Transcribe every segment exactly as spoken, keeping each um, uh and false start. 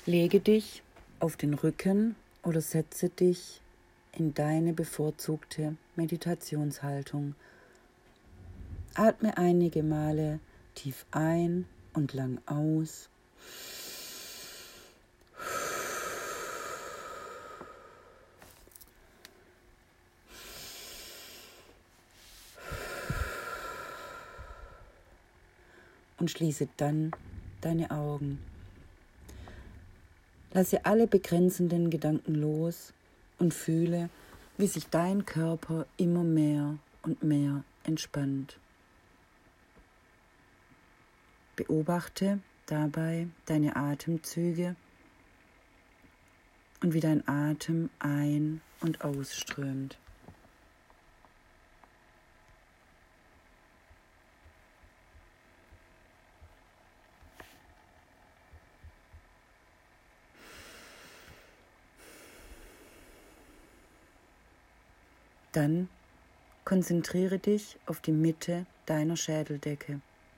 Lege dich auf den Rücken oder setze dich in deine bevorzugte Meditationshaltung. Atme einige Male tief ein und lang aus. Und schließe dann deine Augen. Lasse alle begrenzenden Gedanken los und fühle, wie sich dein Körper immer mehr und mehr entspannt. Beobachte dabei deine Atemzüge und wie dein Atem ein- und ausströmt. Dann konzentriere dich auf die Mitte deiner Schädeldecke.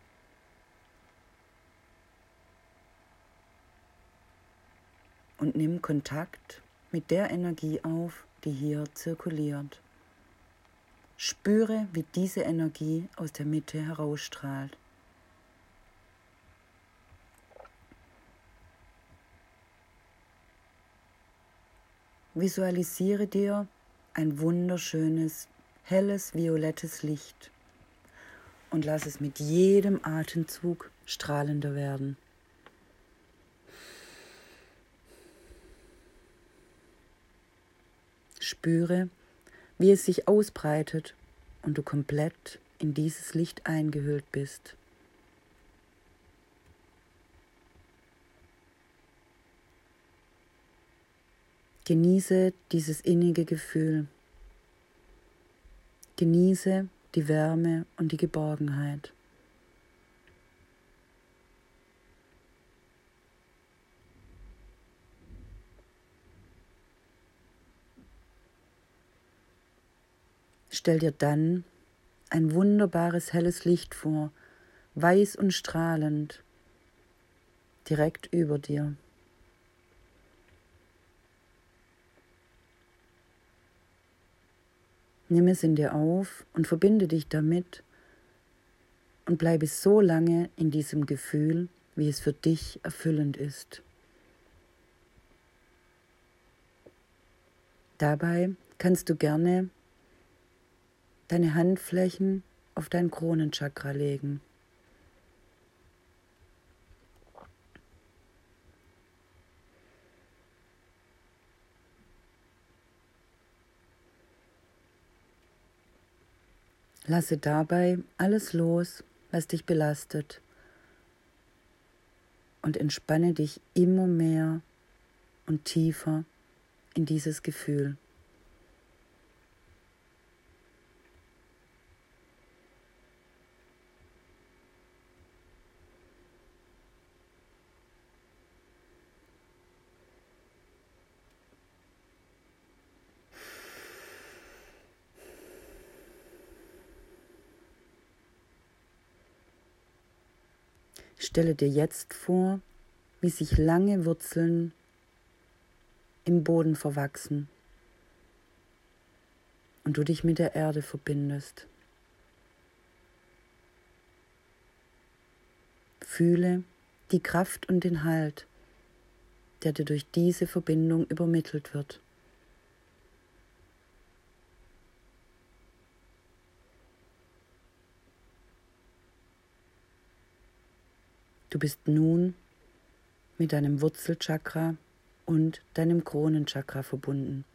Und nimm Kontakt mit der Energie auf, die hier zirkuliert. Spüre, wie diese Energie aus der Mitte herausstrahlt. Visualisiere dir ein wunderschönes, helles, violettes Licht und lass es mit jedem Atemzug strahlender werden. Spüre, wie es sich ausbreitet und du komplett in dieses Licht eingehüllt bist. Genieße dieses innige Gefühl. Genieße die Wärme und die Geborgenheit. Stell dir dann ein wunderbares helles Licht vor, weiß und strahlend, direkt über dir. Nimm es in dir auf und verbinde dich damit und bleibe so lange in diesem Gefühl, wie es für dich erfüllend ist. Dabei kannst du gerne deine Handflächen auf dein Kronenchakra legen. Lasse dabei alles los, was dich belastet, und entspanne dich immer mehr und tiefer in dieses Gefühl. Stelle dir jetzt vor, wie sich lange Wurzeln im Boden verwachsen und du dich mit der Erde verbindest. Fühle die Kraft und den Halt, der dir durch diese Verbindung übermittelt wird. Du bist nun mit deinem Wurzelchakra und deinem Kronenchakra verbunden.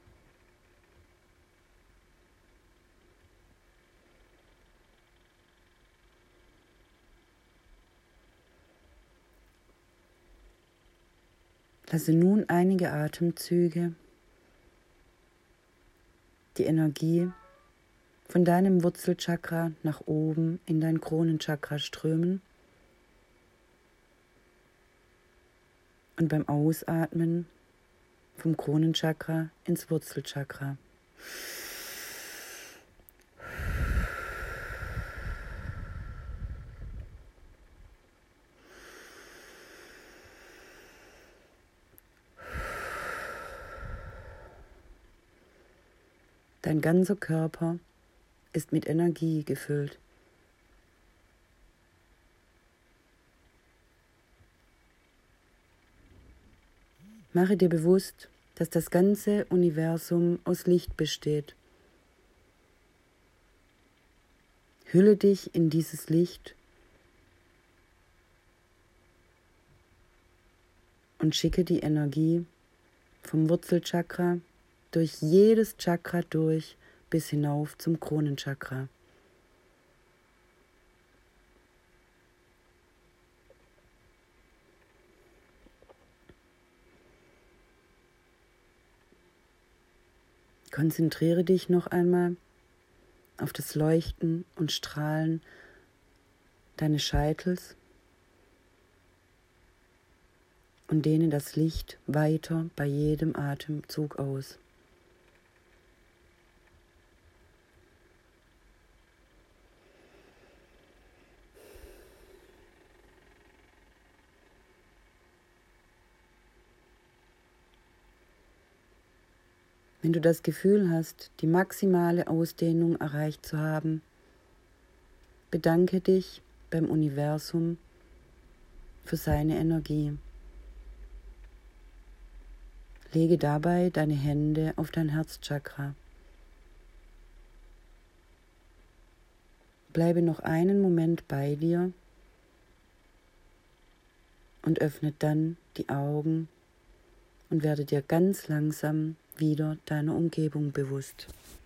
Lasse nun einige Atemzüge die Energie von deinem Wurzelchakra nach oben in dein Kronenchakra strömen. Und beim Ausatmen vom Kronenchakra ins Wurzelchakra. Dein ganzer Körper ist mit Energie gefüllt. Mache dir bewusst, dass das ganze Universum aus Licht besteht. Hülle dich in dieses Licht und schicke die Energie vom Wurzelchakra durch jedes Chakra durch bis hinauf zum Kronenchakra. Konzentriere dich noch einmal auf das Leuchten und Strahlen deines Scheitels und dehne das Licht weiter bei jedem Atemzug aus. Wenn du das Gefühl hast, die maximale Ausdehnung erreicht zu haben, bedanke dich beim Universum für seine Energie. Lege dabei deine Hände auf dein Herzchakra. Bleibe noch einen Moment bei dir und öffne dann die Augen und werde dir ganz langsam wieder deiner Umgebung bewusst.